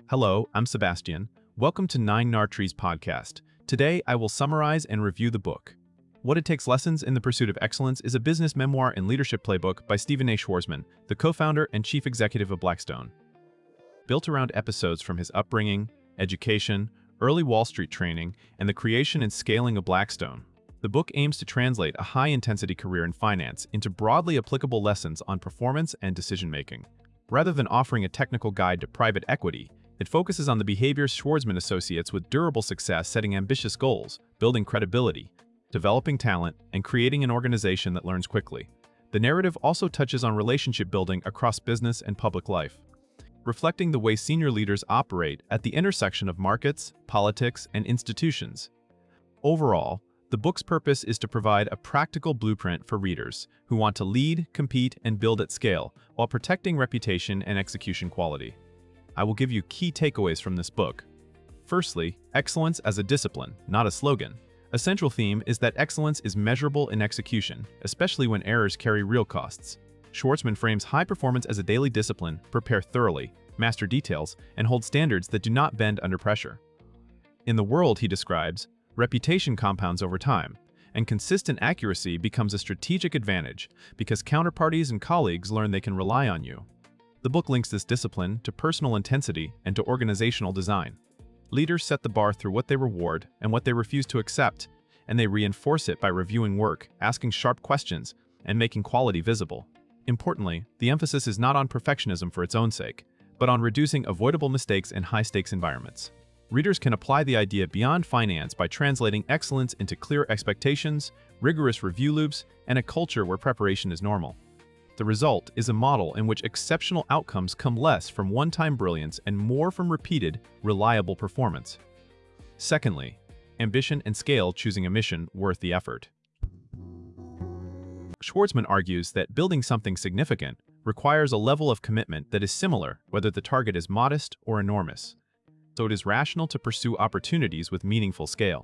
Hello, I'm Sebastian. Welcome to Nine Nartrees podcast. Today, I will summarize and review the book. What It Takes Lessons in the Pursuit of Excellence is a business memoir and leadership playbook by Stephen A. Schwarzman, the co-founder and chief executive of Blackstone. Built around episodes from his upbringing, education, early Wall Street training, and the creation and scaling of Blackstone, the book aims to translate a high-intensity career in finance into broadly applicable lessons on performance and decision-making. Rather than offering a technical guide to private equity, it focuses on the behaviors Schwarzman associates with durable success, setting ambitious goals, building credibility, developing talent, and creating an organization that learns quickly. The narrative also touches on relationship building across business and public life, reflecting the way senior leaders operate at the intersection of markets, politics, and institutions. Overall, the book's purpose is to provide a practical blueprint for readers who want to lead, compete, and build at scale while protecting reputation and execution quality. I will give you key takeaways from this book. Firstly, excellence as a discipline, not a slogan. A central theme is that excellence is measurable in execution, especially when errors carry real costs. Schwarzman frames high performance as a daily discipline: prepare thoroughly, master details, and hold standards that do not bend under pressure. In the world he describes, reputation compounds over time, and consistent accuracy becomes a strategic advantage because counterparties and colleagues learn they can rely on you. The book links this discipline to personal intensity and to organizational design. Leaders set the bar through what they reward and what they refuse to accept, and they reinforce it by reviewing work, asking sharp questions, and making quality visible. Importantly, the emphasis is not on perfectionism for its own sake, but on reducing avoidable mistakes in high-stakes environments. Readers can apply the idea beyond finance by translating excellence into clear expectations, rigorous review loops, and a culture where preparation is normal. The result is a model in which exceptional outcomes come less from one-time brilliance and more from repeated, reliable performance. Secondly, ambition and scale, choosing a mission worth the effort. Schwarzman argues that building something significant requires a level of commitment that is similar whether the target is modest or enormous. So it is rational to pursue opportunities with meaningful scale.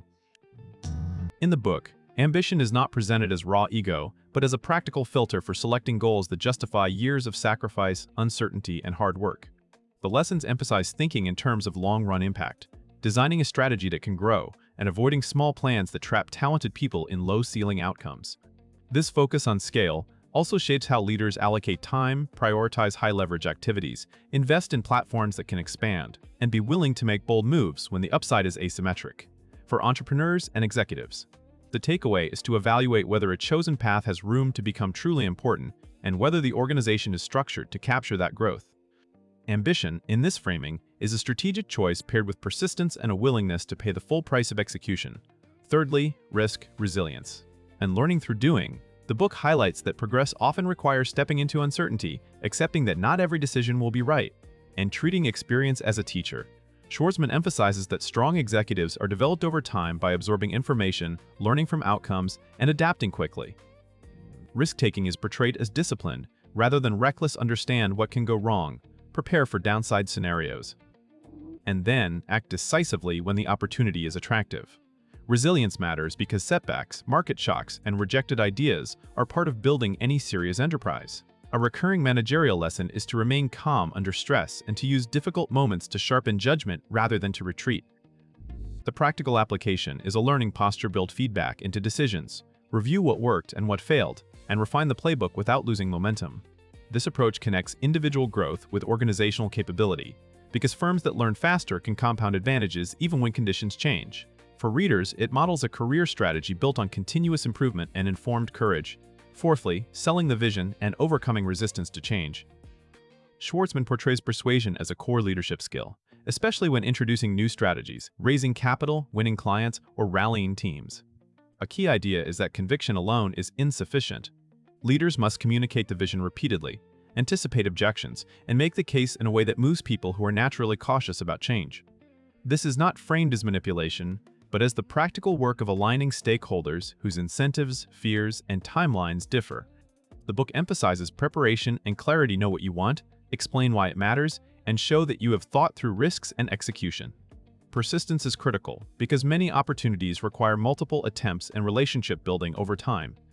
In the book, ambition is not presented as raw ego, but as a practical filter for selecting goals that justify years of sacrifice, uncertainty, and hard work. The lessons emphasize thinking in terms of long-run impact, designing a strategy that can grow, and avoiding small plans that trap talented people in low-ceiling outcomes. This focus on scale also shapes how leaders allocate time, prioritize high-leverage activities, invest in platforms that can expand, and be willing to make bold moves when the upside is asymmetric. For entrepreneurs and executives, the takeaway is to evaluate whether a chosen path has room to become truly important and whether the organization is structured to capture that growth. Ambition, in this framing, is a strategic choice paired with persistence and a willingness to pay the full price of execution. Thirdly, risk, resilience, and learning through doing. The book highlights that progress often requires stepping into uncertainty, accepting that not every decision will be right, and treating experience as a teacher. Schwarzman emphasizes that strong executives are developed over time by absorbing information, learning from outcomes, and adapting quickly. Risk-taking is portrayed as disciplined, rather than reckless. Understand what can go wrong, prepare for downside scenarios, and then act decisively when the opportunity is attractive. Resilience matters because setbacks, market shocks, and rejected ideas are part of building any serious enterprise. A recurring managerial lesson is to remain calm under stress and to use difficult moments to sharpen judgment rather than to retreat. The practical application is a learning posture: build feedback into decisions, review what worked and what failed, and refine the playbook without losing momentum. This approach connects individual growth with organizational capability, because firms that learn faster can compound advantages even when conditions change. For readers, it models a career strategy built on continuous improvement and informed courage. Fourthly, selling the vision and overcoming resistance to change. Schwarzman portrays persuasion as a core leadership skill, especially when introducing new strategies, raising capital, winning clients, or rallying teams. A key idea is that conviction alone is insufficient. Leaders must communicate the vision repeatedly, anticipate objections, and make the case in a way that moves people who are naturally cautious about change. This is not framed as manipulation, but as the practical work of aligning stakeholders whose incentives, fears, and timelines differ. The book emphasizes preparation and clarity: know what you want, explain why it matters, and show that you have thought through risks and execution. Persistence is critical because many opportunities require multiple attempts and relationship building over time.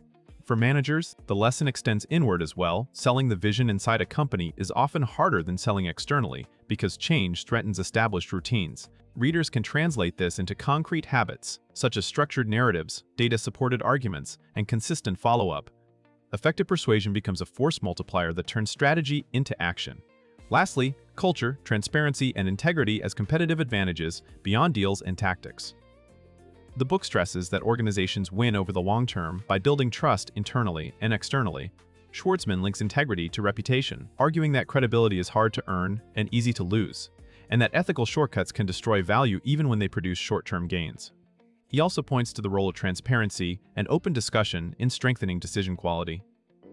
For managers, the lesson extends inward as well. Selling the vision inside a company is often harder than selling externally because change threatens established routines. Readers can translate this into concrete habits, such as structured narratives, data-supported arguments, and consistent follow-up. Effective persuasion becomes a force multiplier that turns strategy into action. Lastly, culture, transparency, and integrity as competitive advantages beyond deals and tactics. The book stresses that organizations win over the long term by building trust internally and externally. Schwartzman links integrity to reputation, arguing that credibility is hard to earn and easy to lose, and that ethical shortcuts can destroy value even when they produce short-term gains. He also points to the role of transparency and open discussion in strengthening decision quality.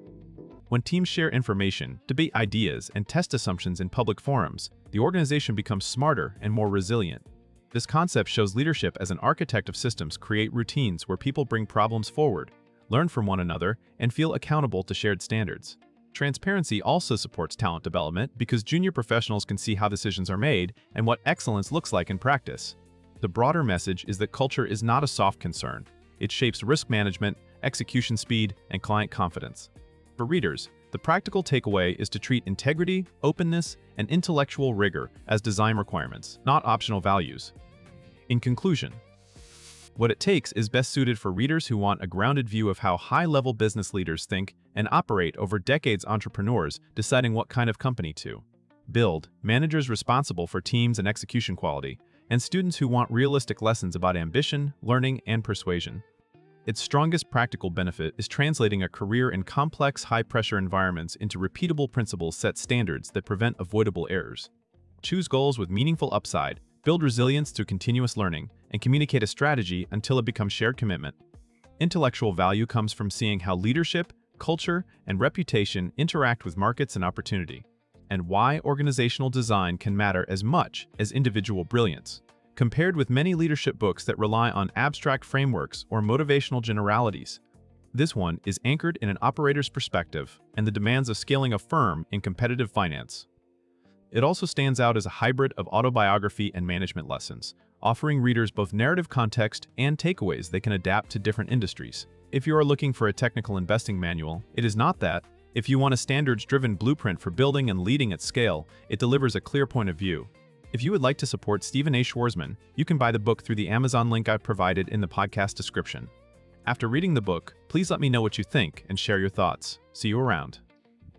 When teams share information, debate ideas, and test assumptions in public forums, the organization becomes smarter and more resilient. This concept shows leadership as an architect of systems create routines where people bring problems forward, learn from one another, and feel accountable to shared standards. Transparency also supports talent development because junior professionals can see how decisions are made and what excellence looks like in practice. The broader message is that culture is not a soft concern. It shapes risk management, execution speed, and client confidence. For readers, the practical takeaway is to treat integrity, openness, and intellectual rigor as design requirements, not optional values. In conclusion, what it takes is best suited for readers who want a grounded view of how high-level business leaders think and operate over decades. Entrepreneurs deciding what kind of company to build, managers responsible for teams and execution quality, and students who want realistic lessons about ambition, learning, and persuasion. Its strongest practical benefit is translating a career in complex, high-pressure environments into repeatable principles set standards that prevent avoidable errors. Choose goals with meaningful upside, build resilience through continuous learning, and communicate a strategy until it becomes shared commitment. Intellectual value comes from seeing how leadership, culture, and reputation interact with markets and opportunity, and why organizational design can matter as much as individual brilliance. Compared with many leadership books that rely on abstract frameworks or motivational generalities, this one is anchored in an operator's perspective and the demands of scaling a firm in competitive finance. It also stands out as a hybrid of autobiography and management lessons, offering readers both narrative context and takeaways they can adapt to different industries. If you are looking for a technical investing manual, it is not that. If you want a standards-driven blueprint for building and leading at scale, it delivers a clear point of view. If you would like to support Stephen A. Schwarzman, you can buy the book through the Amazon link I've provided in the podcast description. After reading the book, please let me know what you think and share your thoughts. See you around.